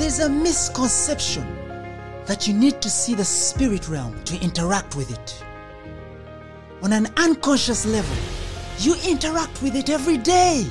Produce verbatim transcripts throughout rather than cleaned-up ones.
is a misconception that you need to see the spirit realm to interact with it. On an unconscious level, you interact with it every day.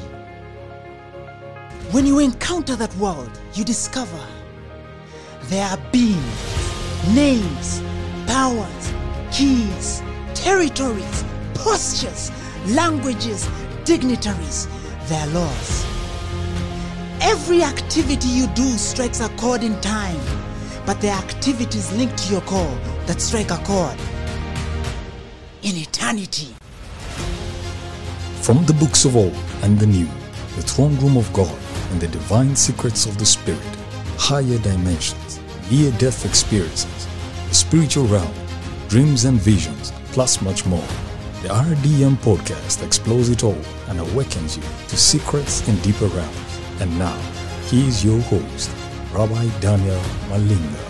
When you encounter that world, you discover there are beings, names, powers, keys, territories, postures, languages, dignitaries, their laws. Every activity you do strikes a chord in time, but there are activities linked to your call that strike a chord in eternity. From the books of old and the new, the throne room of God and the divine secrets of the Spirit, higher dimensions, near-death experiences, the spiritual realm, dreams and visions, plus much more. The R D M podcast explores it all and awakens you to secrets in deeper realms. And now, he is your host, Rabbi Daniel Malinga.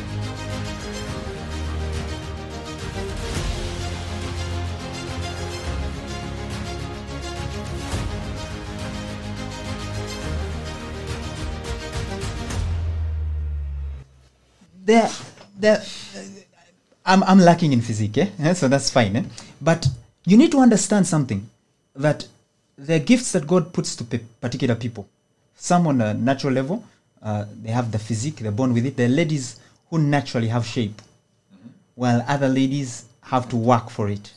There, there, I'm, I'm lacking in physics, eh? So that's fine. Eh? But you need to understand something, that the gifts that God puts to pe- particular people, some on a natural level, uh, they have the physique, they're born with it. There are ladies who naturally have shape, mm-hmm. while other ladies have to work for it.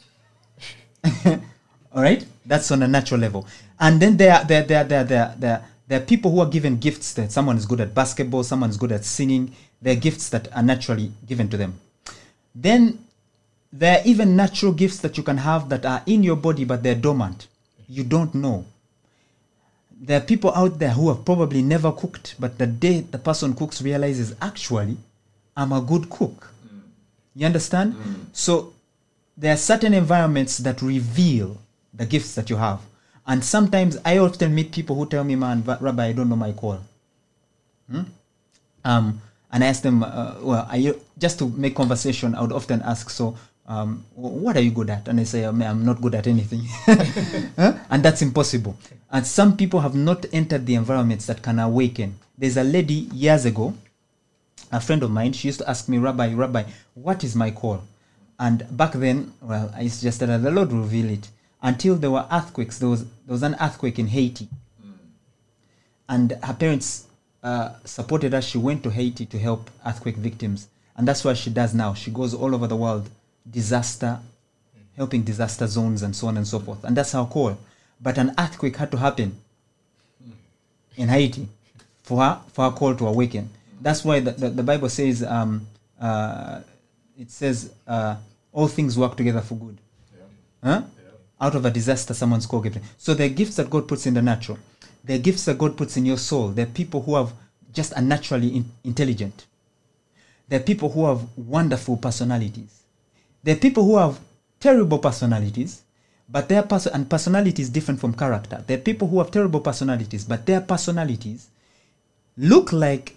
All right? That's on a natural level. And then there, there, there, there, there, there, there are people who are given gifts that someone is good at basketball, someone is good at singing. There are gifts that are naturally given to them. Then there are even natural gifts that you can have that are in your body, but they're dormant. You don't know. There are people out there who have probably never cooked, but the day the person cooks realizes, actually, I'm a good cook. Mm. You understand? Mm. So there are certain environments that reveal the gifts that you have. And sometimes I often meet people who tell me, man, Rabbi, I don't know my call. Hmm? Um, and I ask them, uh, well, are you, just to make conversation, I would often ask, so um, what are you good at? And they say, oh, man, I'm not good at anything. huh? And that's impossible. And some people have not entered the environments that can awaken. There's a lady years ago, a friend of mine, she used to ask me, Rabbi, Rabbi, what is my call? And back then, well, I suggested that the Lord will reveal it. Until there were earthquakes. There was, there was an earthquake in Haiti. Mm. And her parents uh, supported her. She went to Haiti to help earthquake victims. And that's what she does now. She goes all over the world, disaster, mm. helping disaster zones and so on and so forth. And that's her call. But an earthquake had to happen mm. in Haiti for her, for her call to awaken. Mm. That's why the, the, the Bible says, um, uh, it says, uh, all things work together for good. Yeah. Huh? Out of a disaster, someone's called gifted. So there are gifts that God puts in the natural. There are gifts that God puts in your soul. There are people who have just are naturally in, intelligent. There are people who have wonderful personalities. There are people who have terrible personalities, but their person and personality is different from character. There are people who have terrible personalities, but their personalities look like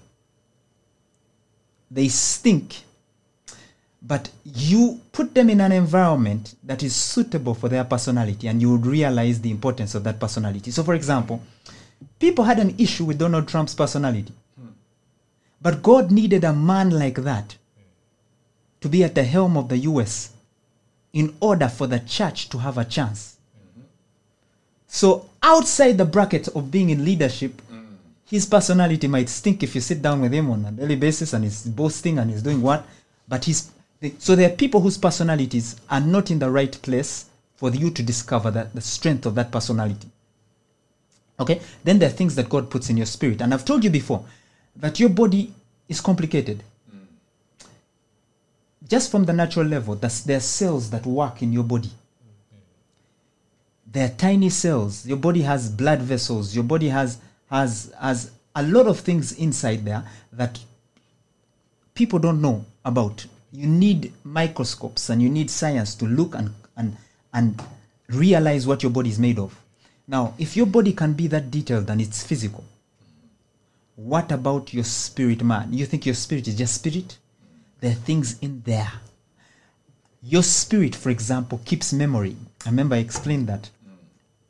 they stink. But you put them in an environment that is suitable for their personality, and you would realize the importance of that personality. So, for example, people had an issue with Donald Trump's personality. Hmm. But God needed a man like that to be at the helm of the U S in order for the church to have a chance. Mm-hmm. So, outside the bracket of being in leadership, mm. his personality might stink if you sit down with him on a daily basis and he's boasting and he's doing what? But he's So there are people whose personalities are not in the right place for you to discover that the strength of that personality. Okay? Then there are things that God puts in your spirit. And I've told you before that your body is complicated. Mm. Just from the natural level, there are cells that work in your body. Mm. There are tiny cells. Your body has blood vessels. Your body has, has, has a lot of things inside there that people don't know about. You need microscopes and you need science to look and, and, and realize what your body is made of. Now, if your body can be that detailed and it's physical, what about your spirit, man? You think your spirit is just spirit? There are things in there. Your spirit, for example, keeps memory. I remember I explained that.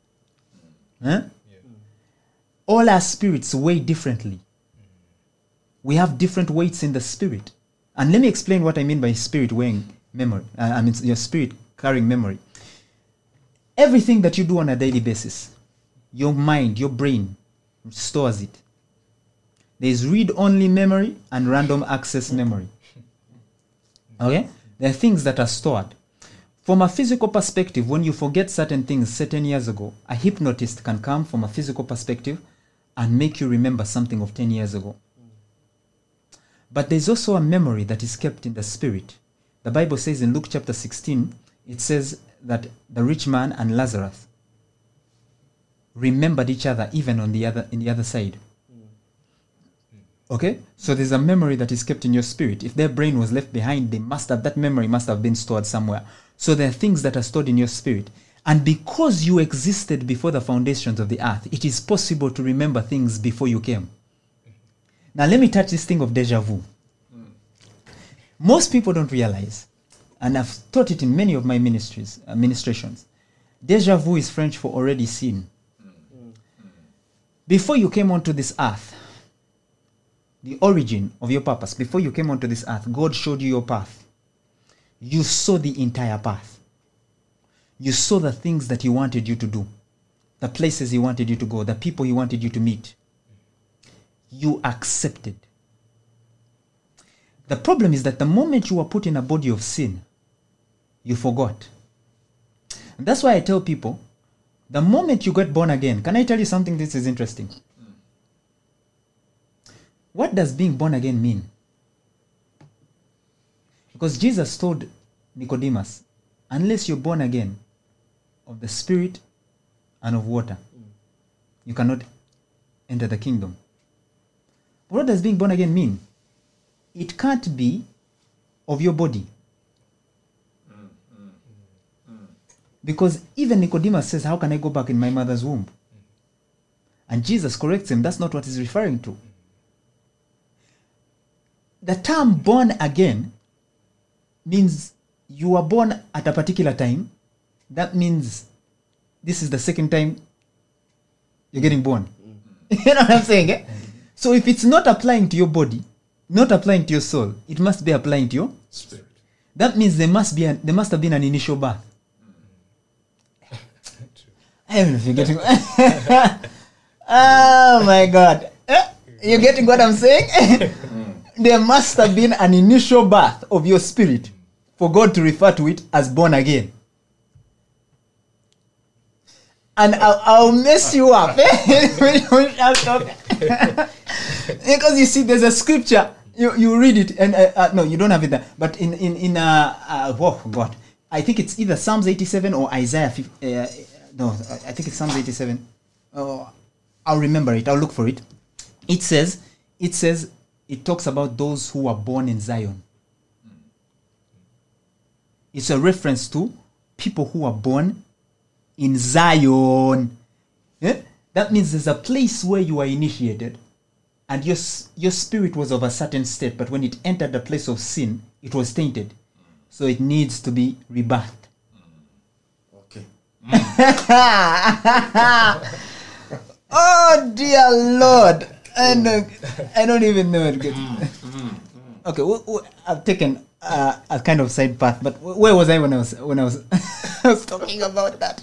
Huh? Yeah. All our spirits weigh differently. We have different weights in the spirit. And let me explain what I mean by spirit weighing memory. Uh, I mean your spirit carrying memory. Everything that you do on a daily basis, your mind, your brain stores it. There is read-only memory and random access memory. Okay? There are things that are stored. From a physical perspective, when you forget certain things certain years ago, a hypnotist can come from a physical perspective and make you remember something of ten years ago. But there's also a memory that is kept in the spirit. The Bible says in Luke chapter sixteen, it says that the rich man and Lazarus remembered each other even on the other in the other side. Okay? So there's a memory that is kept in your spirit. If their brain was left behind, they must have, that memory must have been stored somewhere. So there are things that are stored in your spirit. And because you existed before the foundations of the earth, it is possible to remember things before you came. Now let me touch this thing of deja vu. Most people don't realize, and I've taught it in many of my ministries, uh, ministrations, deja vu is French for already seen. Before you came onto this earth, the origin of your purpose, before you came onto this earth, God showed you your path. You saw the entire path. You saw the things that He wanted you to do, the places He wanted you to go, the people He wanted you to meet. You accepted. The problem is that the moment you were put in a body of sin, you forgot. And that's why I tell people, the moment you get born again, can I tell you something? This is interesting. What does being born again mean? Because Jesus told Nicodemus, unless you're born again of the Spirit and of water, you cannot enter the kingdom. But what does being born again mean? It can't be of your body. Because even Nicodemus says, how can I go back in my mother's womb? And Jesus corrects him, that's not what he's referring to. The term born again means you were born at a particular time. That means this is the second time you're getting born. You know what I'm saying? Eh? So if it's not applying to your body, not applying to your soul, it must be applying to your spirit. That means there must be a, there must have been an initial birth. I don't know if you're getting. Oh my God! You're getting what I'm saying? There must have been an initial birth of your spirit for God to refer to it as born again. And I'll, I'll mess you up. Because you see, there's a scripture. You, you read it, and uh, uh, no, you don't have it there. But in in in uh, uh oh God, I think it's either Psalms eighty-seven or Isaiah. Uh, no, I think it's Psalms eighty-seven. Oh, I'll remember it. I'll look for it. It says, it says, it talks about those who are born in Zion. It's a reference to people who are born in Zion. Yeah? That means there's a place where you are initiated, and your your spirit was of a certain state, but when it entered the place of sin, it was tainted. So it needs to be rebirthed. Okay. Oh dear Lord. And uh, I don't even know it. Okay, w- w- I've taken uh, a kind of side path, but w- where was I when I was when I was I was talking about that?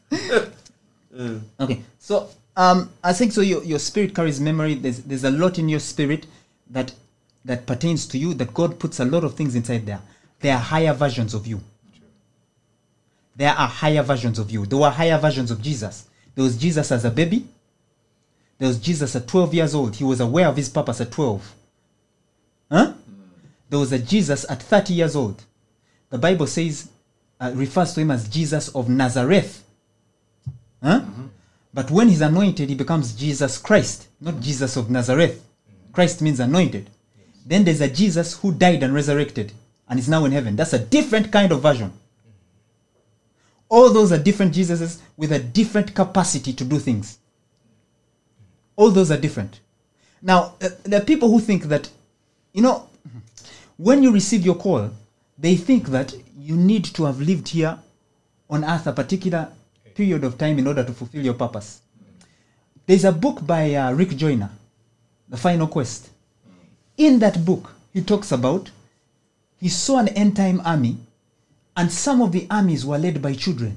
Okay, so um, I think so. Your your spirit carries memory. There's there's a lot in your spirit that that pertains to you. That God puts a lot of things inside there. There are higher versions of you. There are higher versions of you. There were higher versions of Jesus. There was Jesus as a baby. There was Jesus at twelve years old. He was aware of his purpose at twelve. Huh? There was a Jesus at thirty years old. The Bible says, uh, refers to him as Jesus of Nazareth. Huh? Mm-hmm. But when he's anointed, he becomes Jesus Christ, not Jesus of Nazareth. Mm-hmm. Christ means anointed. Yes. Then there's a Jesus who died and resurrected and is now in heaven. That's a different kind of version. Mm-hmm. All those are different Jesuses with a different capacity to do things. All those are different. Now, uh, there are people who think that, you know, when you receive your call, they think that you need to have lived here on earth a particular period of time in order to fulfill your purpose. There's a book by uh, Rick Joyner, The Final Quest. in that book, he talks about he saw an end time army, and some of the armies were led by children.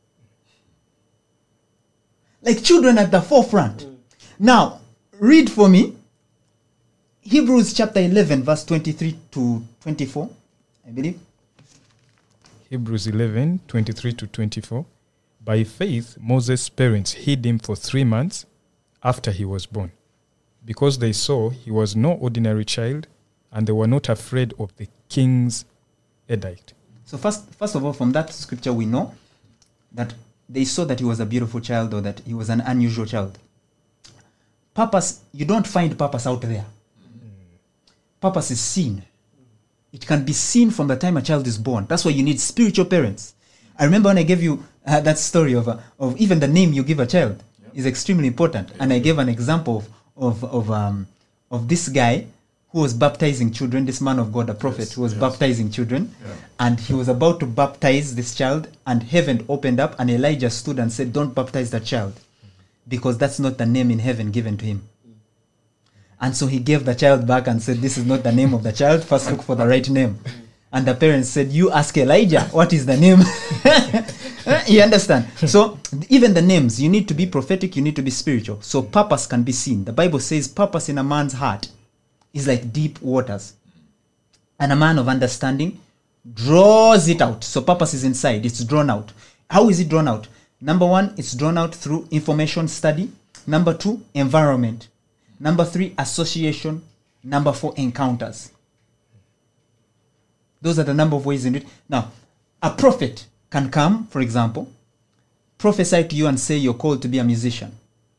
Like children at the forefront. Mm. Now, read for me Hebrews chapter eleven, verse twenty-three to twenty-four, I believe. Hebrews eleven, twenty-three to twenty-four. By faith, Moses' parents hid him for three months after he was born, because they saw he was no ordinary child, and they were not afraid of the king's edict. So first, first of all, from that scripture, we know that they saw that he was a beautiful child, or that he was an unusual child. Purpose, you don't find purpose out there. Purpose is seen. It can be seen from the time a child is born. That's why you need spiritual parents. I remember when I gave you uh, that story of uh, of even the name you give a child yep. is extremely important. And I gave an example of of of, um, of this guy who was baptizing children, this man of God, a prophet, yes, who was yes. baptizing children. Yeah. And he was about to baptize this child, and heaven opened up, and Elijah stood and said, don't baptize that child, because that's not the name in heaven given to him. And so he gave the child back and said, this is not the name of the child, first look for the right name. And the parents said, you ask Elijah, what is the name? You understand? So even the names, you need to be prophetic, you need to be spiritual. So purpose can be seen. The Bible says purpose in a man's heart is like deep waters. And a man of understanding draws it out. So purpose is inside, it's drawn out. How is it drawn out? Number one, it's drawn out through information study. Number two, environment. Number three, association. Number four, encounters. Those are the number of ways in it. Now, a prophet can come, for example, prophesy to you and say you're called to be a musician.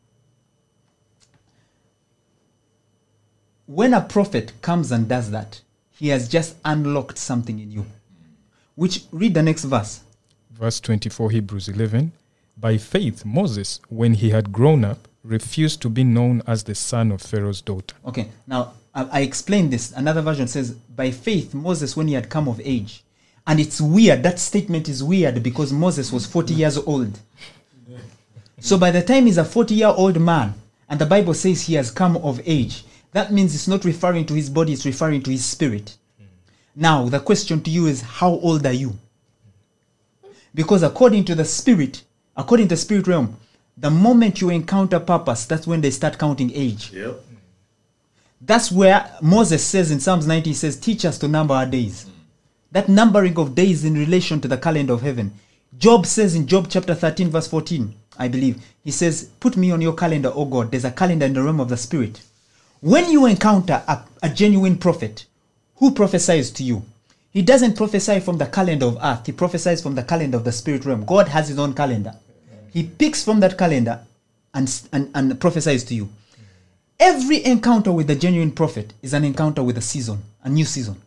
When a prophet comes and does that, he has just unlocked something in you. Which, read the next verse. Verse twenty-four, Hebrews eleven. By faith, Moses, when he had grown up, refused to be known as the son of Pharaoh's daughter. Okay, now I, I explained this. Another version says, by faith, Moses, when he had come of age. And it's weird. That statement is weird because Moses was forty years old. So by the time he's a forty-year-old man, and the Bible says he has come of age, that means it's not referring to his body, it's referring to his spirit. Now, the question to you is, how old are you? Because according to the spirit, according to the spirit realm, the moment you encounter purpose, that's when they start counting age. Yep. That's where Moses says in Psalms ninety, he says, teach us to number our days. Mm. That numbering of days in relation to the calendar of heaven. Job says in Job chapter thirteen, verse fourteen, I believe, he says, put me on your calendar, O God. There's a calendar in the realm of the spirit. When you encounter a, a genuine prophet who prophesies to you, he doesn't prophesy from the calendar of earth. He prophesies from the calendar of the spirit realm. God has his own calendar. He picks from that calendar and, and, and prophesies to you. Every encounter with the genuine prophet is an encounter with a season, a new season.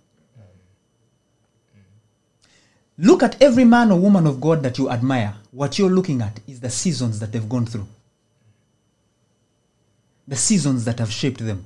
Look at every man or woman of God that you admire. What you're looking at is the seasons that they've gone through. The seasons that have shaped them.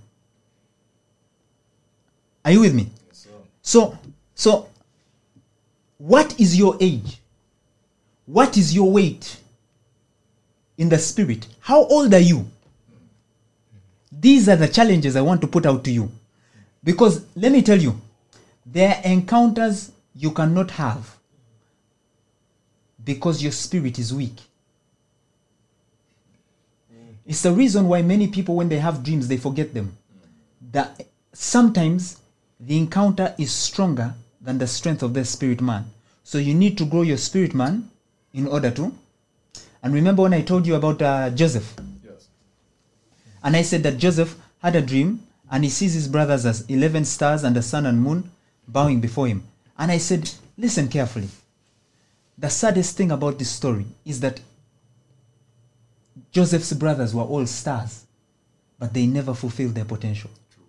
Are you with me? Yes, sir. So, so, what is your age? What is your weight in the spirit? How old are you? These are the challenges I want to put out to you. Because let me tell you, there are encounters you cannot have because your spirit is weak. It's the reason why many people, when they have dreams, they forget them. That sometimes the encounter is stronger than the strength of their spirit man. So you need to grow your spirit man in order to. And remember when I told you about uh, Joseph? Yes. And I said that Joseph had a dream and he sees his brothers as eleven stars and the sun and moon bowing before him. And I said, listen carefully. The saddest thing about this story is that Joseph's brothers were all stars, but they never fulfilled their potential.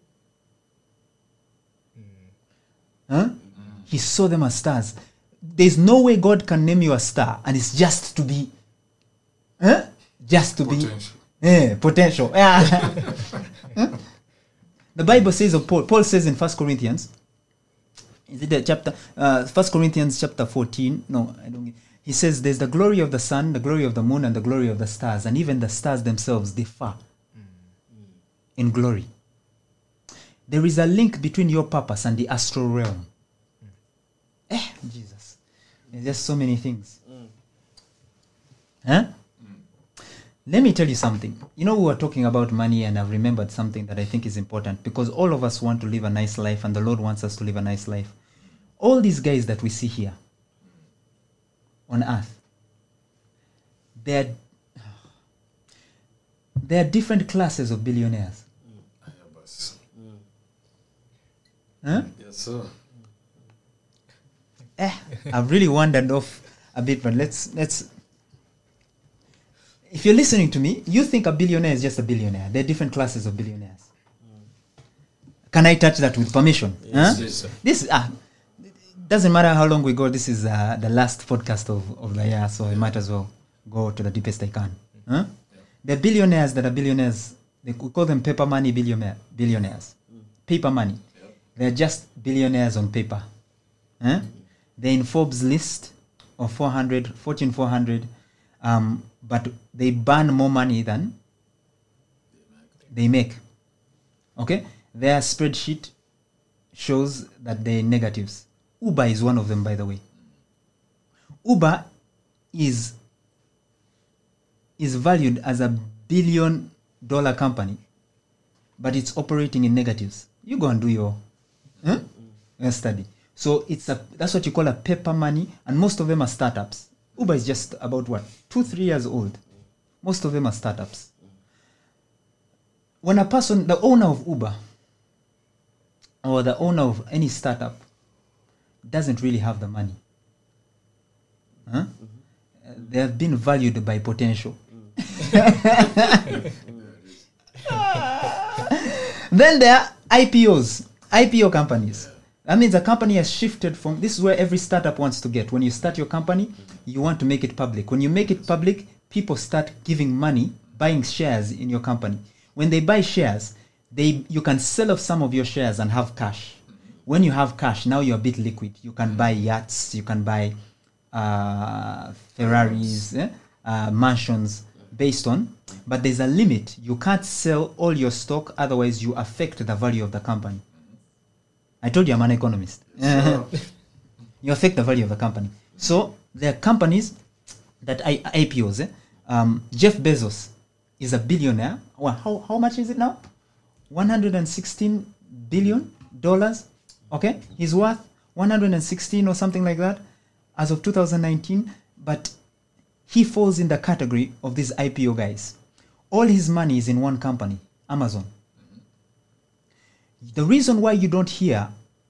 Mm. Huh? Mm. He saw them as stars. There's no way God can name you a star and it's just to be, huh? Just to Potential. be, yeah, potential. Huh? The Bible says of Paul, Paul says in First Corinthians, is it the chapter, uh, First Corinthians chapter fourteen? No, I don't. He says there's the glory of the sun, the glory of the moon, and the glory of the stars. And even the stars themselves differ mm. in glory. there is a link between your purpose and the astral realm. Eh, Jesus. There's just so many things. Mm. Huh? Let me tell you something. You know, we were talking about money, and I've remembered something that I think is important, because all of us want to live a nice life, and the Lord wants us to live a nice life. All these guys that we see here on earth, they're, there are different classes of billionaires. I have us. Huh? Yes, sir. Eh, I've really wandered off a bit, but let's let's. If you're listening to me, you think a billionaire is just a billionaire. There are different classes of billionaires. Can I touch that with permission? Yes, Huh? yes, sir. This ah, doesn't matter how long we go. This is uh, the last podcast of, of the year, so I might as well go to the deepest I can. Huh? The billionaires that are billionaires, they, we call them paper money billionaire, billionaires. Paper money. They're just billionaires on paper. Huh? They're in Forbes list of four hundred, Fortune four hundred, um, but they burn more money than they make. Okay? Their spreadsheet shows that they're negatives. Uber is one of them, by the way. Uber is is valued as a billion dollar company, but it's operating in negatives. You go and do your, huh? your study. So it's a that's what you call a paper money, and most of them are startups. Uber is just about what, two, three years old. Most of them are startups. When a person, the owner of Uber, or the owner of any startup, doesn't really have the money, huh? Uh, they have been valued by potential. Then there are I P Os, I P O companies. That means a company has shifted from, this is where every startup wants to get. When you start your company, you want to make it public. When you make it public, people start giving money, buying shares in your company. When they buy shares, they you can sell off some of your shares and have cash. When you have cash, now you're a bit liquid. You can buy yachts, you can buy uh, Ferraris, eh? uh, mansions, based on, but there's a limit. You can't sell all your stock, otherwise you affect the value of the company. I told you I'm an economist. You affect the value of the company. So there are companies that I, I P Os. Eh? Um, Jeff Bezos is a billionaire. Well, how, how much is it now? one hundred sixteen billion dollars. Okay, he's worth one hundred sixteen or something like that as of two thousand nineteen. But he falls in the category of these I P O guys. All his money is in one company, Amazon. The reason why you don't hear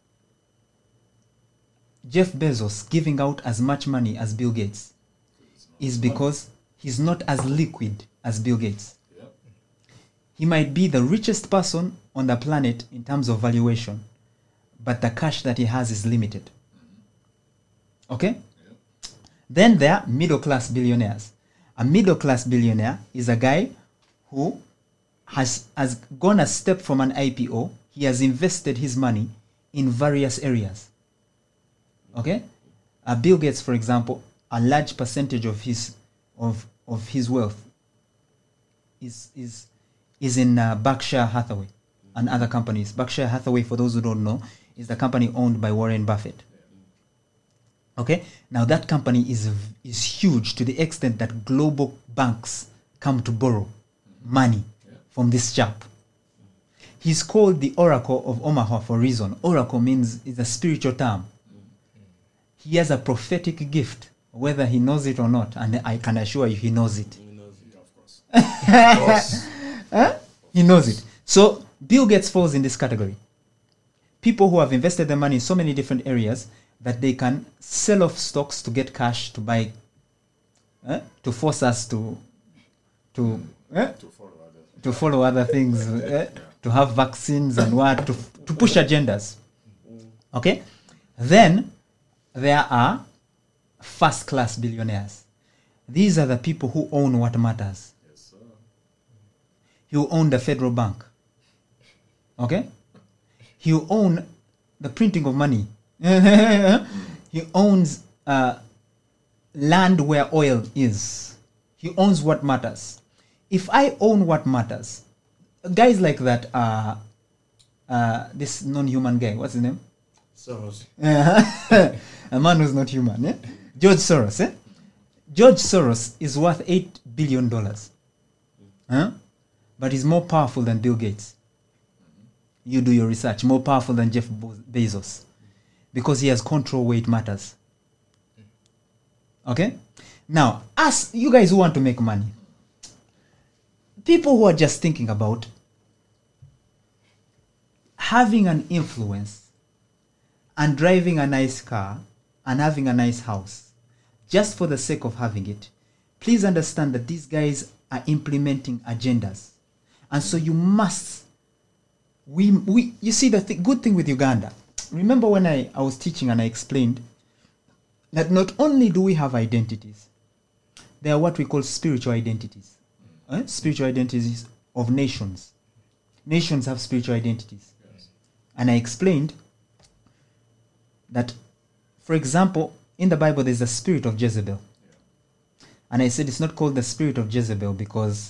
Jeff Bezos giving out as much money as Bill Gates is because he's not as liquid as Bill Gates. Yep. He might be the richest person on the planet in terms of valuation, but the cash that he has is limited. Okay? Yep. Then there are middle-class billionaires. A middle-class billionaire is a guy who has, has gone a step from an I P O. He has invested his money in various areas. Okay? Uh, Bill Gates, for example, a large percentage of his of of his wealth is is is in uh, Berkshire Hathaway and other companies. Berkshire Hathaway, for those who don't know, is the company owned by Warren Buffett. Okay? Now that company is is huge to the extent that global banks come to borrow money from this chap. He's called the Oracle of Omaha for a reason. Oracle means is a spiritual term. He has a prophetic gift, whether he knows it or not, and I can assure you he knows it. He knows it, of course. Of course. Huh? He knows it. So Bill Gates falls in this category. People who have invested their money in so many different areas that they can sell off stocks to get cash to buy, eh? to force us to to eh? To follow others. to follow other things, eh? to have vaccines and what, to, to push agendas. Okay? Then there are first-class billionaires. These are the people who own what matters. Yes, sir. You own the federal bank. Okay? You own the printing of money. He owns uh, land where oil is. He owns what matters. If I own what matters, guys like that are uh, this non-human guy. What's his name? Soros. A man who's not human. Eh? George Soros. Eh? George Soros is worth eight billion dollars, huh? But he's more powerful than Bill Gates. You do your research. More powerful than Jeff Bezos, because he has control where it matters. Okay. Now, us, you guys who want to make money, people who are just thinking about having an influence and driving a nice car and having a nice house just for the sake of having it, please understand that these guys are implementing agendas. And so you must, we, we you see the th- good thing with Uganda, remember when I, I was teaching and I explained that not only do we have identities, they are what we call spiritual identities. Eh? Spiritual identities of nations. Nations have spiritual identities. Yes. And I explained that, for example, in the Bible there's a spirit of Jezebel. Yeah. And I said it's not called the spirit of Jezebel because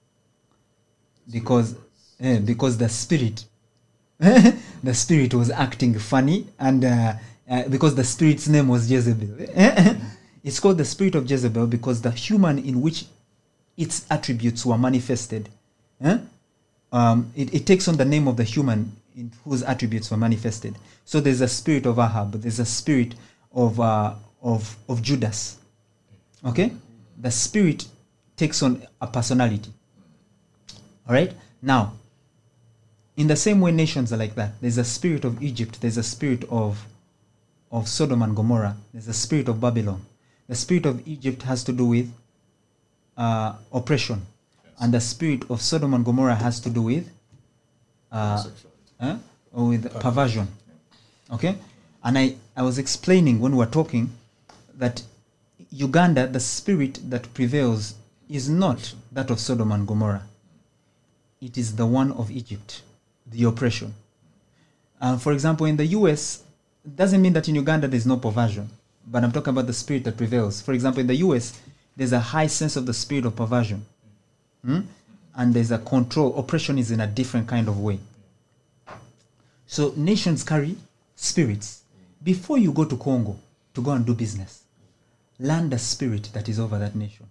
because eh, because the spirit the spirit was acting funny, and uh, uh, because the spirit's name was Jezebel. It's called the spirit of Jezebel because the human in which its attributes were manifested, eh? um, it, it takes on the name of the human in whose attributes were manifested. So there's a spirit of Ahab, there's a spirit of uh, of of Judas. Okay, the spirit takes on a personality. All right. Now, in the same way, nations are like that. There's a spirit of Egypt. There's a spirit of of Sodom and Gomorrah. There's a spirit of Babylon. The spirit of Egypt has to do with uh, oppression, yes. And the spirit of Sodom and Gomorrah has to do with uh, eh? or with perversion. perversion. Okay, and I, I was explaining when we were talking that Uganda, the spirit that prevails is not that of Sodom and Gomorrah. It is the one of Egypt, the oppression. Uh, for example, in the U S, it doesn't mean that in Uganda there's no perversion. But I'm talking about the spirit that prevails. For example, in the U S, there's a high sense of the spirit of perversion. Hmm? And there's a control. Oppression is in a different kind of way. So nations carry spirits. Before you go to Congo to go and do business, learn the spirit that is over that nation.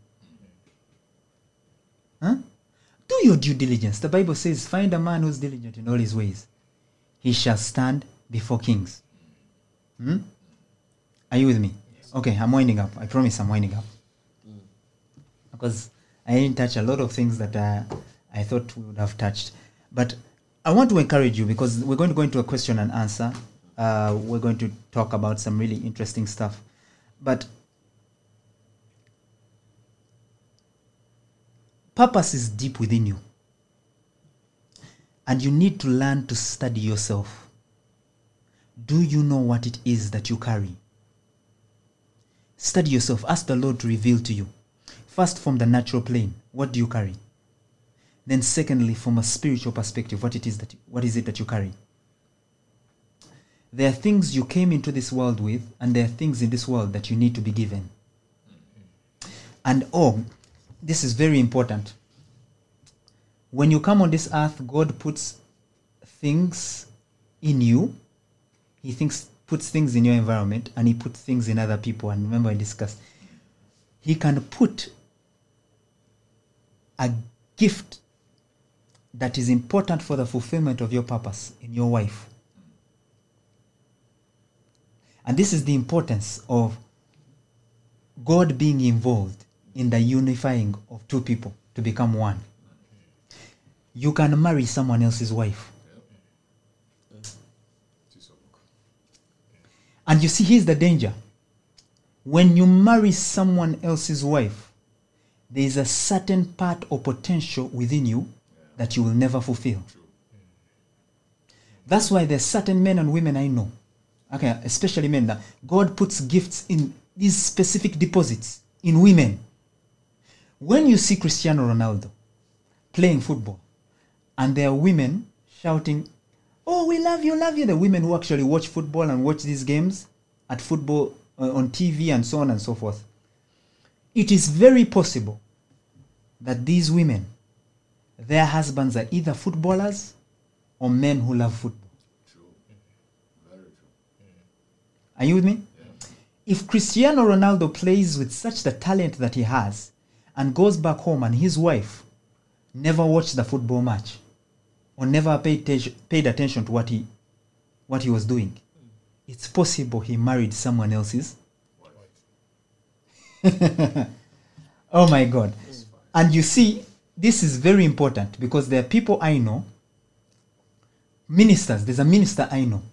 Huh? Do your due diligence. The Bible says, find a man who's diligent in all his ways. He shall stand before kings. Hmm? Are you with me? Yes. Okay, I'm winding up. I promise I'm winding up. Mm. Because I didn't touch a lot of things that uh, I thought we would have touched. But I want to encourage you because we're going to go into a question and answer. Uh, we're going to talk about some really interesting stuff. But purpose is deep within you. And you need to learn to study yourself. Do you know what it is that you carry? Study yourself. Ask the Lord to reveal to you. First, from the natural plane, what do you carry? Then secondly, from a spiritual perspective, what it is that you, what is it that you carry? There are things you came into this world with, and there are things in this world that you need to be given. And oh, this is very important. When you come on this earth, God puts things in you. He thinks puts things in your environment, and he puts things in other people. And remember I discussed, he can put a gift that is important for the fulfillment of your purpose in your wife. And this is the importance of God being involved in the unifying of two people to become one. You can marry someone else's wife. And you see, here's the danger. When you marry someone else's wife, there is a certain part or potential within you that you will never fulfill. That's why there's certain men and women I know, okay, especially men, that God puts gifts in these specific deposits in women. When you see Cristiano Ronaldo playing football, and there are women shouting, "Oh, we love you, love you," the women who actually watch football and watch these games at football uh, on T V and so on and so forth, it is very possible that these women, their husbands are either footballers or men who love football. True. Very true. Are you with me? Yeah. If Cristiano Ronaldo plays with such the talent that he has and goes back home and his wife never watched the football match or never paid, te- paid attention to what he, what he was doing, it's possible he married someone else's. Oh my God. And you see, this is very important because there are people I know, ministers, there's a minister I know,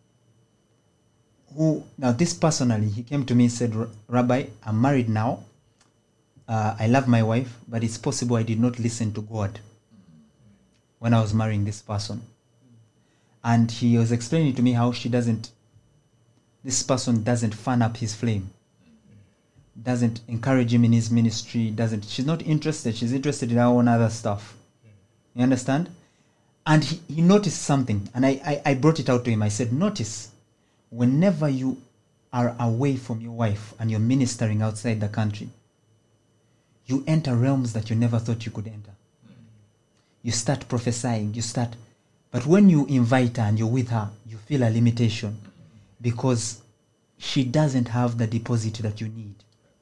who, now this personally, he came to me and said, Rabbi, I'm married now. Uh, I love my wife, but it's possible I did not listen to God when I was marrying this person. And he was explaining to me how she doesn't, this person doesn't fan up his flame, doesn't encourage him in his ministry, doesn't, she's not interested, she's interested in her own other stuff. You understand? And he, he noticed something, and I, I, I brought it out to him. I said, notice, whenever you are away from your wife and you're ministering outside the country, you enter realms that you never thought you could enter. You start prophesying, you start, but when you invite her and you're with her, you feel a limitation because she doesn't have the deposit that you need.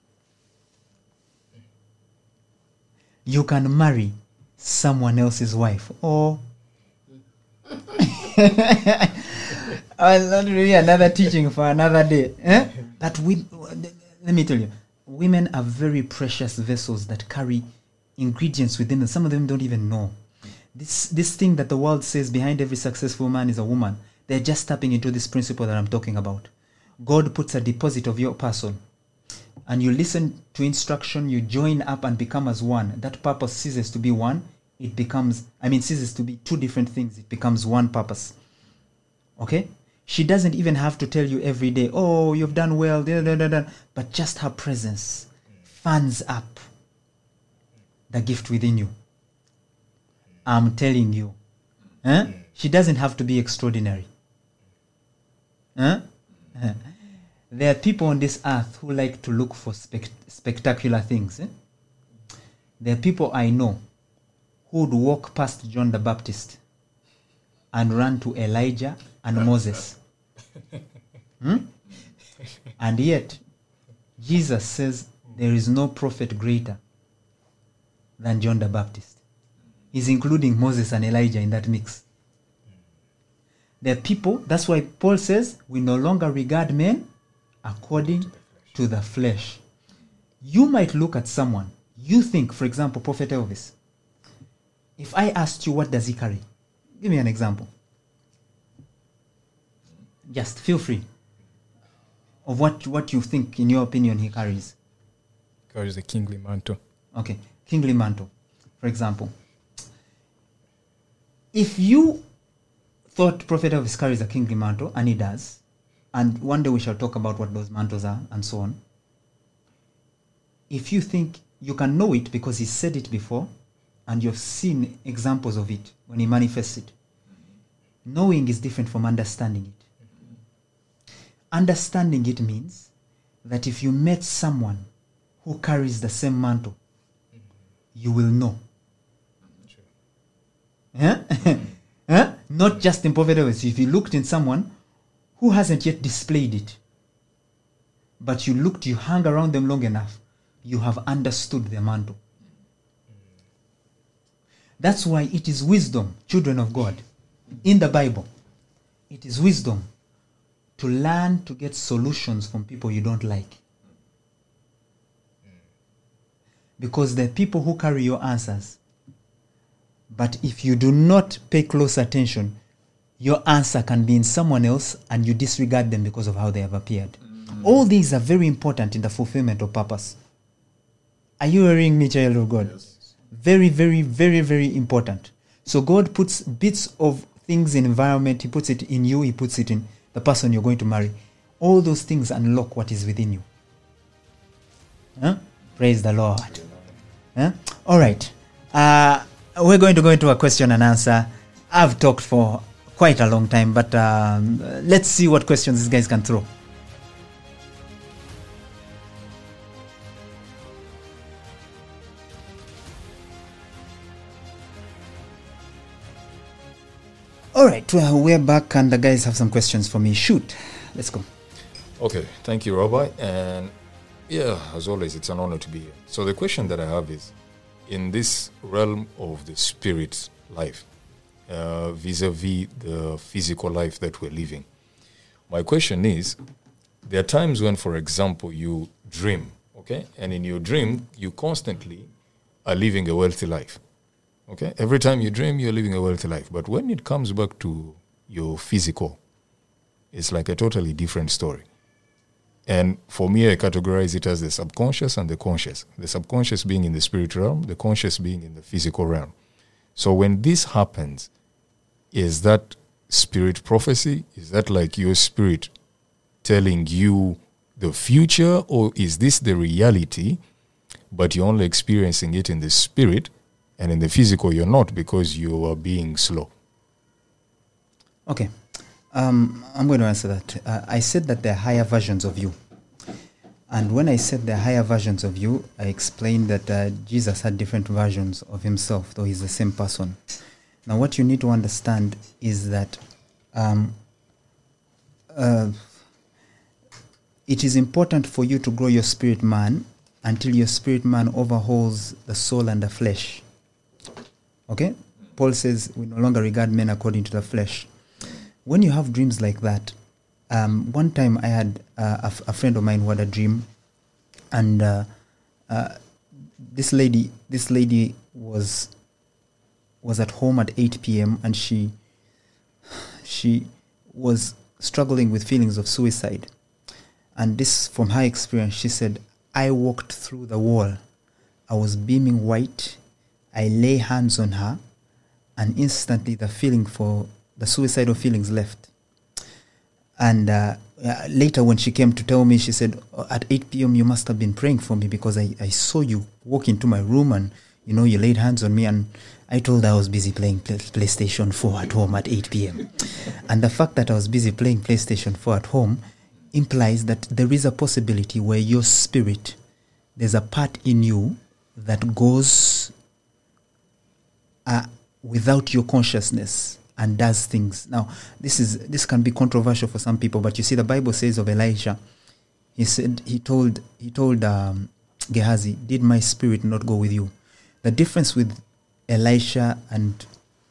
You can marry someone else's wife, or oh, not really another teaching for another day. Eh? But we, let me tell you, women are very precious vessels that carry ingredients within them. Some of them don't even know. This this thing that the world says behind every successful man is a woman, they're just tapping into this principle that I'm talking about. God puts a deposit of your person, and you listen to instruction, you join up and become as one. That purpose ceases to be one. It becomes, I mean, ceases to be two different things. It becomes one purpose. Okay? She doesn't even have to tell you every day, oh, you've done well, da, da, da, da. But just her presence fans up the gift within you. I'm telling you. Huh? She doesn't have to be extraordinary. Huh? There are people on this earth who like to look for spect- spectacular things. Eh? There are people I know who would walk past John the Baptist and run to Elijah and Moses. Hmm? And yet, Jesus says there is no prophet greater than John the Baptist. He's including Moses and Elijah in that mix. There are people, that's why Paul says, we no longer regard men according to the flesh. You might look at someone, you think, for example, Prophet Elvis. If I asked you, what does he carry? Give me an example. Just feel free of what, what you think, in your opinion, he carries. Carries a kingly mantle. Okay, kingly mantle, for example. If you thought Prophet Elvis carries a kingly mantle, and he does, and one day we shall talk about what those mantles are and so on. If you think you can know it because he said it before, and you've seen examples of it when he manifests it, knowing is different from understanding it. Understanding it means that if you met someone who carries the same mantle, you will know. Huh? Huh? Not just in Prophet Elvis. If you looked in someone who hasn't yet displayed it, but you looked, you hung around them long enough, you have understood their mantle. That's why it is wisdom, children of God, in the Bible. It is wisdom to learn to get solutions from people you don't like. Because there are people who carry your answers. But if you do not pay close attention, your answer can be in someone else and you disregard them because of how they have appeared. Mm-hmm. All these are very important in the fulfillment of purpose. Are you hearing me, child of God? Yes. Very, very, very, very important. So God puts bits of things in environment. He puts it in you. He puts it in the person you're going to marry. All those things unlock what is within you. Huh? Praise the Lord. Huh? All right. Uh, we're going to go into a question and answer. I've talked for quite a long time, but um, let's see what questions these guys can throw. All right, well, we're back, and the guys have some questions for me. Shoot, let's go. Okay, thank you, Rabbi. And yeah, as always, it's an honor to be here. So the question that I have is, in this realm of the spirit life, uh, vis-a-vis the physical life that we're living, my question is, there are times when, for example, you dream, okay? And in your dream, you constantly are living a wealthy life, okay? Every time you dream, you're living a wealthy life. But when it comes back to your physical, it's like a totally different story. And for me, I categorize it as the subconscious and the conscious. The subconscious being in the spirit realm, the conscious being in the physical realm. So when this happens, is that spirit prophecy? Is that like your spirit telling you the future, or is this the reality, but you're only experiencing it in the spirit, and in the physical you're not because you are being slow? Okay. Um, I'm going to answer that. Uh, I said that there are higher versions of you. And when I said there are higher versions of you, I explained that uh, Jesus had different versions of himself, though he's the same person. Now, what you need to understand is that um, uh, it is important for you to grow your spirit man until your spirit man overhauls the soul and the flesh. Okay? Paul says we no longer regard men according to the flesh. When you have dreams like that, um, one time I had uh, a, f- a friend of mine who had a dream, and uh, uh, this lady, this lady was was at home at eight p.m. and she she was struggling with feelings of suicide. And this, from her experience, she said, I walked through the wall. I was beaming white. I lay hands on her, and instantly the feeling for the suicidal feelings left. And uh, uh, later when she came to tell me, she said, at eight p.m. you must have been praying for me because I, I saw you walk into my room and, you know, you laid hands on me. And I told her I was busy playing play- PlayStation four at home at eight p.m. And the fact that I was busy playing PlayStation four at home implies that there is a possibility where your spirit, there's a part in you that goes uh, without your consciousness and does things. Now, this is this can be controversial for some people, but you see, the Bible says of Elisha, he said he told he told um, Gehazi, "Did my spirit not go with you?" The difference with Elisha and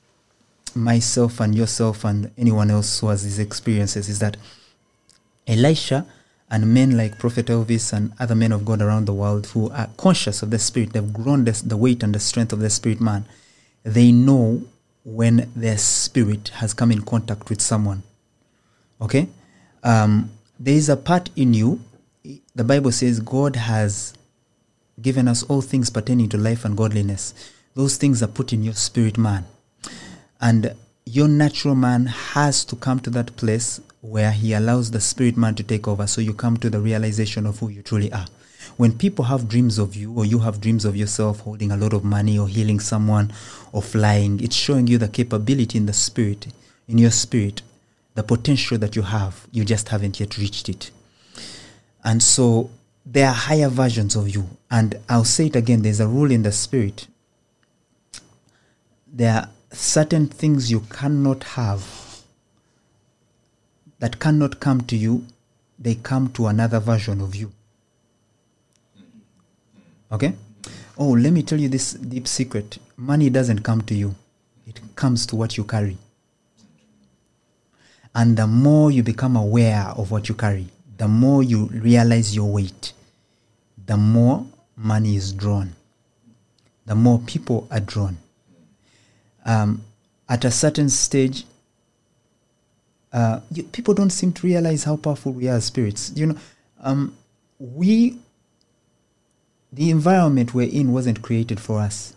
myself and yourself and anyone else who has these experiences is that Elisha and men like Prophet Elvis and other men of God around the world who are conscious of the spirit, they've grown this, the weight and the strength of the spirit man. They know when their spirit has come in contact with someone. Okay? Um, there is a part in you. The Bible says God has given us all things pertaining to life and godliness. Those things are put in your spirit man. And your natural man has to come to that place where he allows the spirit man to take over, so you come to the realization of who you truly are. When people have dreams of you, or you have dreams of yourself holding a lot of money or healing someone or flying, it's showing you the capability in the spirit, in your spirit, the potential that you have. You just haven't yet reached it. And so there are higher versions of you. And I'll say it again, there's a rule in the spirit. There are certain things you cannot have that cannot come to you. They come to another version of you. Okay? Oh, let me tell you this deep secret. Money doesn't come to you. It comes to what you carry. And the more you become aware of what you carry, the more you realize your weight, the more money is drawn. The more people are drawn. Um, at a certain stage, uh, you, people don't seem to realize how powerful we are as spirits. You know, um, we... The environment we're in wasn't created for us.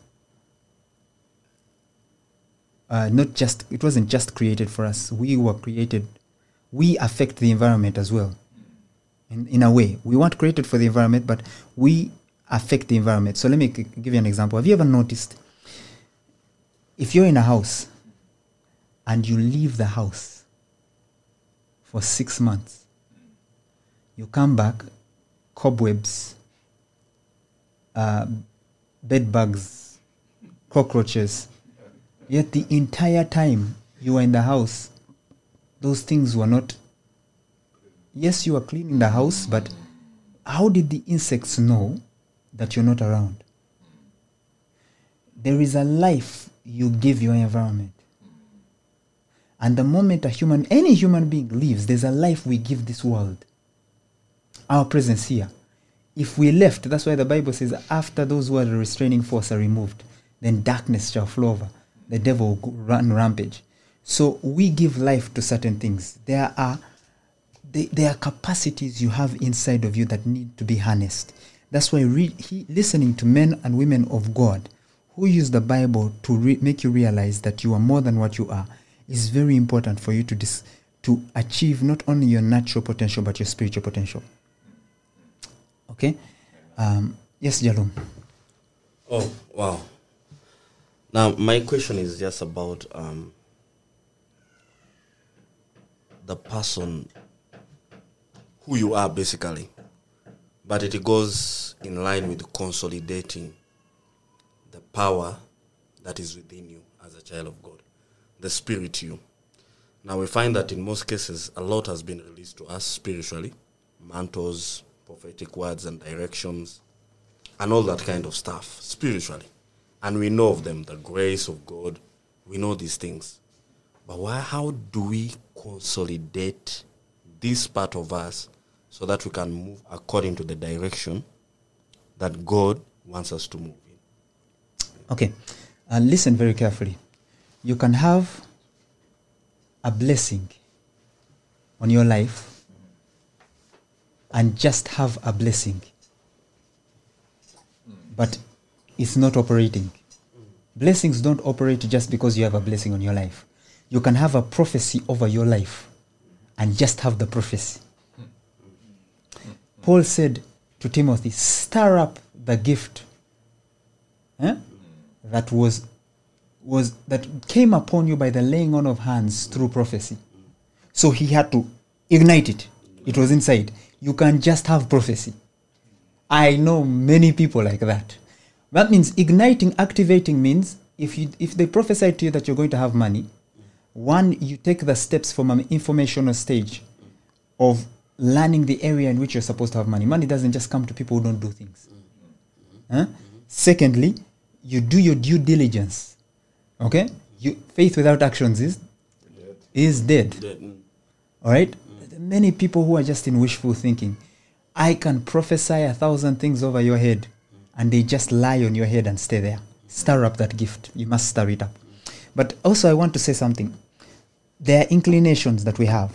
Uh, not just, it wasn't just created for us. We were created, we affect the environment as well. In, in a way, we weren't created for the environment, but we affect the environment. So let me g- give you an example. Have you ever noticed, if you're in a house and you leave the house for six months, you come back, cobwebs, Uh, bed bugs, cockroaches, yet the entire time you were in the house, those things were not. Yes, you are cleaning the house, but how did the insects know that you're not around? There is a life you give your environment. And the moment a human, any human being lives, there's a life we give this world. Our presence here. If we left, that's why the Bible says, after those who are the restraining force are removed, then darkness shall flow over. The devil will go- run rampage. So we give life to certain things. There are they, there are capacities you have inside of you that need to be harnessed. That's why re- he, listening to men and women of God who use the Bible to re- make you realize that you are more than what you are is very important for you to dis- to achieve not only your natural potential but your spiritual potential. Okay? Um, yes, Jalom. Oh, wow. Now, my question is just about um, the person who you are, basically. But it goes in line with consolidating the power that is within you as a child of God, the spirit you. Now, we find that in most cases, a lot has been released to us spiritually, mantles, prophetic words and directions, and all that kind of stuff, spiritually. And we know of them, the grace of God. We know these things. But why, how do we consolidate this part of us so that we can move according to the direction that God wants us to move in? Okay. Uh, listen very carefully. You can have a blessing on your life and just have a blessing, but it's not operating. Blessings don't operate just because you have a blessing on your life. You can have a prophecy over your life and just have the prophecy. Paul said to Timothy, stir up the gift eh, that was was that came upon you by the laying on of hands through prophecy. So he had to ignite it. It was inside. You can just have prophecy. I know many people like that. That means igniting, activating means if you if they prophesy to you that you're going to have money, one, you take the steps from an informational stage of learning the area in which you're supposed to have money. Money doesn't just come to people who don't do things. Huh? Secondly, you do your due diligence. Okay? You, faith without actions is dead. is dead. dead. All right? Mm. Many people who are just in wishful thinking. I can prophesy a thousand things over your head, mm. and they just lie on your head and stay there. Stir up that gift. You must stir it up. But also I want to say something. There are inclinations that we have.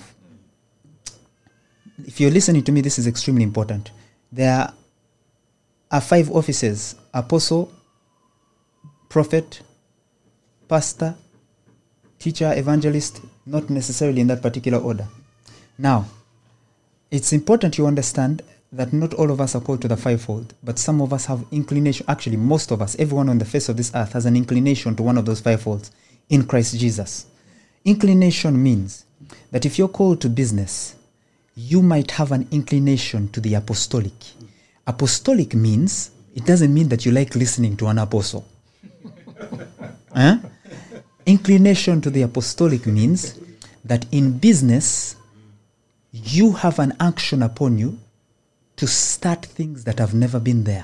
If you're listening to me, this is extremely important. There are five offices: apostle, prophet, pastor, teacher, evangelist, not necessarily in that particular order. Now, it's important you understand that not all of us are called to the fivefold, but some of us have inclination. Actually, most of us, everyone on the face of this earth has an inclination to one of those fivefolds in Christ Jesus. Inclination means that if you're called to business, you might have an inclination to the apostolic. Apostolic means, it doesn't mean that you like listening to an apostle. Huh? Inclination to the apostolic means that in business, you have an action upon you to start things that have never been there,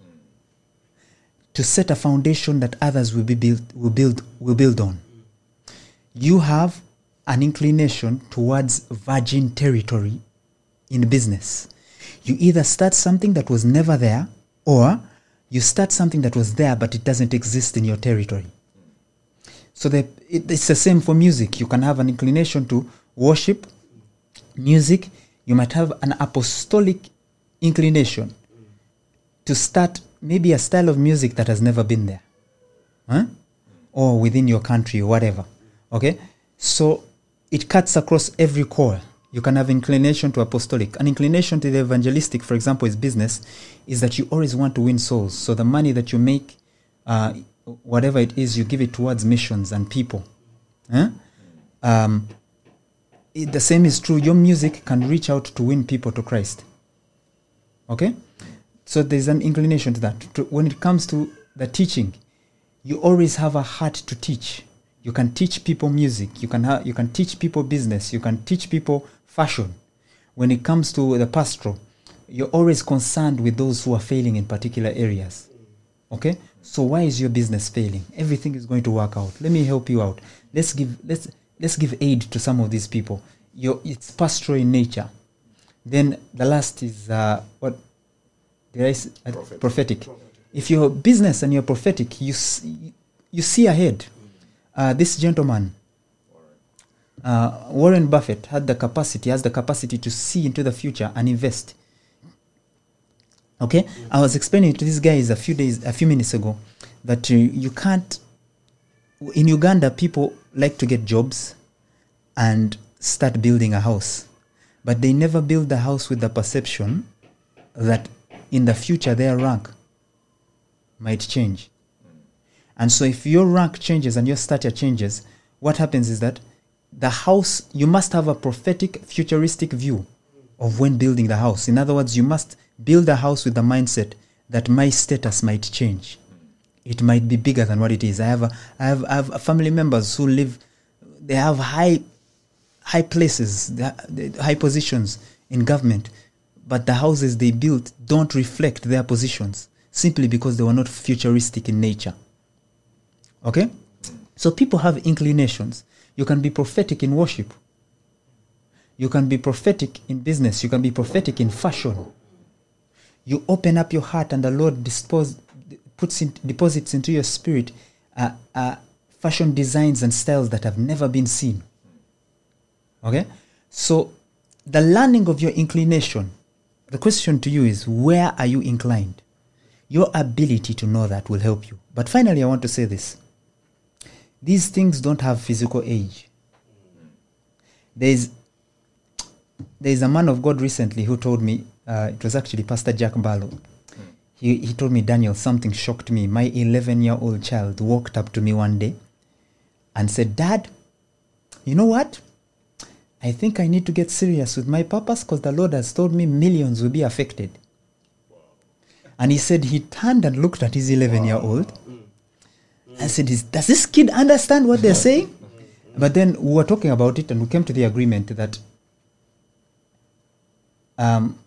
to set a foundation that others will be built, will build, will build on. You have an inclination towards virgin territory in business. You either start something that was never there, or you start something that was there but it doesn't exist in your territory. So the, it, it's the same for music. You can have an inclination to worship, music. You might have an apostolic inclination to start maybe a style of music that has never been there, huh? Or within your country or whatever. Okay? So it cuts across every core. You can have inclination to apostolic. An inclination to the evangelistic, for example, is business, is that you always want to win souls. So the money that you make, uh, whatever it is, you give it towards missions and people. Huh? Um, it, the same is true. Your music can reach out to win people to Christ. Okay? So there's an inclination to that. To, when it comes to the teaching, you always have a heart to teach. You can teach people music. You can ha- you can teach people business. You can teach people fashion. When it comes to the pastoral, you're always concerned with those who are failing in particular areas. Okay? So why is your business failing? Everything is going to work out. Let me help you out. Let's give let's let's give aid to some of these people. Your it's pastoral in nature. Then the last is uh, what did I say? Uh, prophetic. prophetic. If you're business and you're prophetic, you see, you see ahead. Uh, this gentleman, uh, Warren Buffett, had the capacity, has the capacity to see into the future and invest. Okay, mm-hmm. I was explaining to these guys a few days, a few minutes ago, that uh, you can't. In Uganda, people like to get jobs and start building a house, but they never build the house with the perception that in the future their rank might change. And so if your rank changes and your stature changes, what happens is that the house, you must have a prophetic, futuristic view of when building the house. In other words, you must build a house with the mindset that my status might change. It might be bigger than what it is. I have a, I have, I have family members who live, they have high high places, high positions in government, but the houses they built don't reflect their positions simply because they were not futuristic in nature. Okay? So people have inclinations. You can be prophetic in worship. You can be prophetic in business. You can be prophetic in fashion. You open up your heart and the Lord dispose, puts in, deposits into your spirit uh, uh, fashion designs and styles that have never been seen. Okay? So the learning of your inclination, the question to you is, where are you inclined? Your ability to know that will help you. But finally, I want to say this. These things don't have physical age. There's there's a man of God recently who told me, uh, it was actually Pastor Jack Barlow. He, he told me, Daniel, something shocked me. My eleven-year-old child walked up to me one day and said, Dad, you know what? I think I need to get serious with my purpose because the Lord has told me millions will be affected. Wow. And he said he turned and looked at his eleven-year-old. Wow. I said, does this kid understand what they're saying? But then we were talking about it and we came to the agreement that um,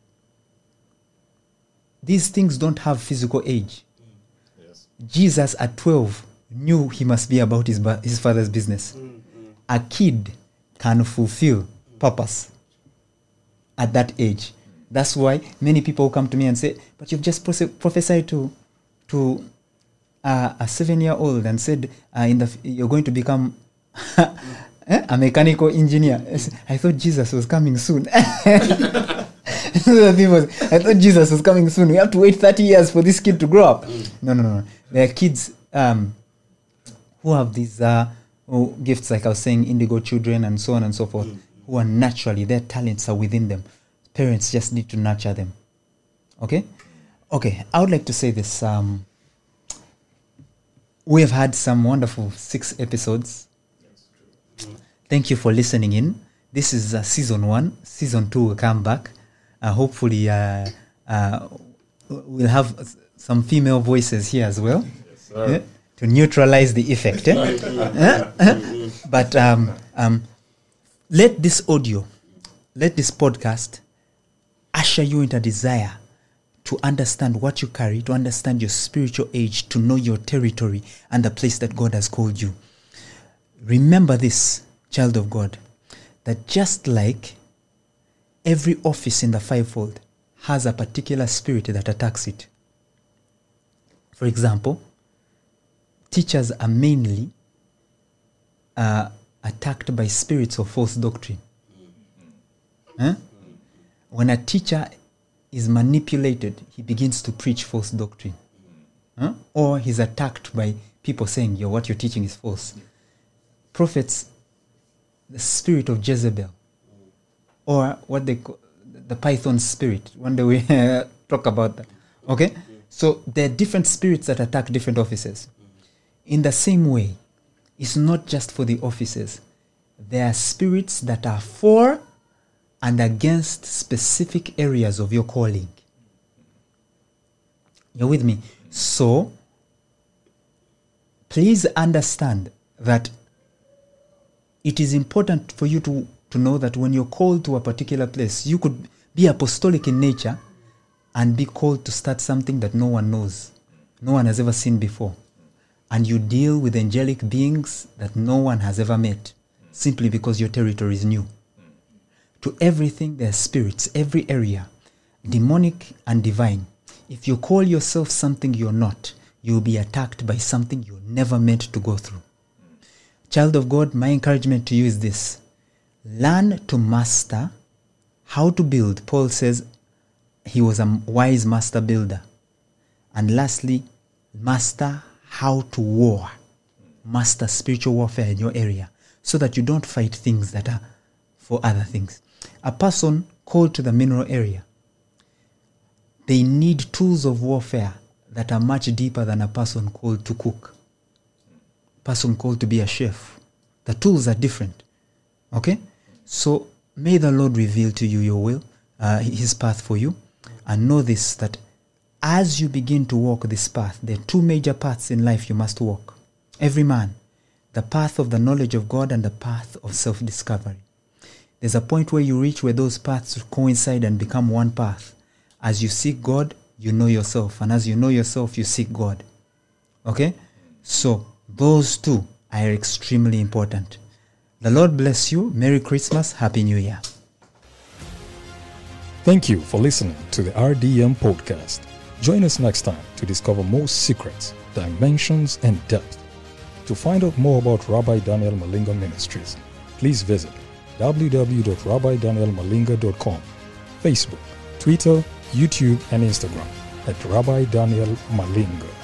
these things don't have physical age. Yes. Jesus at twelve knew he must be about his, his father's business. Mm-hmm. A kid can fulfill purpose at that age. That's why many people come to me and say, but you've just prophesied to to uh, a seven-year-old and said uh, in the f- you're going to become eh, a mechanical engineer. I thought Jesus was coming soon. I thought Jesus was coming soon. We have to wait thirty years for this kid to grow up. No, no, no. There are kids um, who have these uh, oh, gifts, like I was saying, indigo children and so on and so forth, mm. who are naturally, their talents are within them. Parents just need to nurture them. Okay? Okay, I would like to say this. Um, we have had some wonderful six episodes. Thank you for listening in. This is uh, season one. Season two will come back. Uh, hopefully, uh, uh, we'll have some female voices here as well. Yes, yeah, to neutralize the effect. Eh? But um, um, let this audio, let this podcast usher you into a desire to understand what you carry, to understand your spiritual age, to know your territory and the place that God has called you. Remember this, child of God, that just like every office in the fivefold has a particular spirit that attacks it. For example, teachers are mainly uh, attacked by spirits of false doctrine. Huh? When a teacher is manipulated, he begins to preach false doctrine. Huh? Or he's attacked by people saying, Yo, what you're teaching is false. Prophets, the spirit of Jezebel, or what they call the Python spirit. One day we talk about that. Okay? So there are different spirits that attack different offices. In the same way, it's not just for the offices. There are spirits that are for and against specific areas of your calling. You're with me? So, please understand that it is important for you to, to know that when you're called to a particular place, you could be apostolic in nature and be called to start something that no one knows, no one has ever seen before. And you deal with angelic beings that no one has ever met, simply because your territory is new. To everything, there are spirits, every area, demonic and divine. If you call yourself something you're not, you'll be attacked by something you're never meant to go through. Child of God, my encouragement to you is this. Learn to master how to build. Paul says he was a wise master builder. And lastly, master how to war. Master spiritual warfare in your area so that you don't fight things that are for other things. A person called to the mineral area, they need tools of warfare that are much deeper than a person called to cook. Person called to be a chef. The tools are different. Okay? So may the Lord reveal to you your will, uh, his path for you. And know this, that as you begin to walk this path, there are two major paths in life you must walk. Every man. The path of the knowledge of God and the path of self-discovery. There's a point where you reach where those paths coincide and become one path. As you seek God, you know yourself. And as you know yourself, you seek God. Okay? So, those two are extremely important. The Lord bless you. Merry Christmas. Happy New Year. Thank you for listening to the R D M podcast. Join us next time to discover more secrets, dimensions, and depth. To find out more about Rabbi Daniel Malinga Ministries, please visit w w w dot rabbi daniel malinga dot com, Facebook, Twitter, YouTube, and Instagram at Rabbi Daniel Malinga.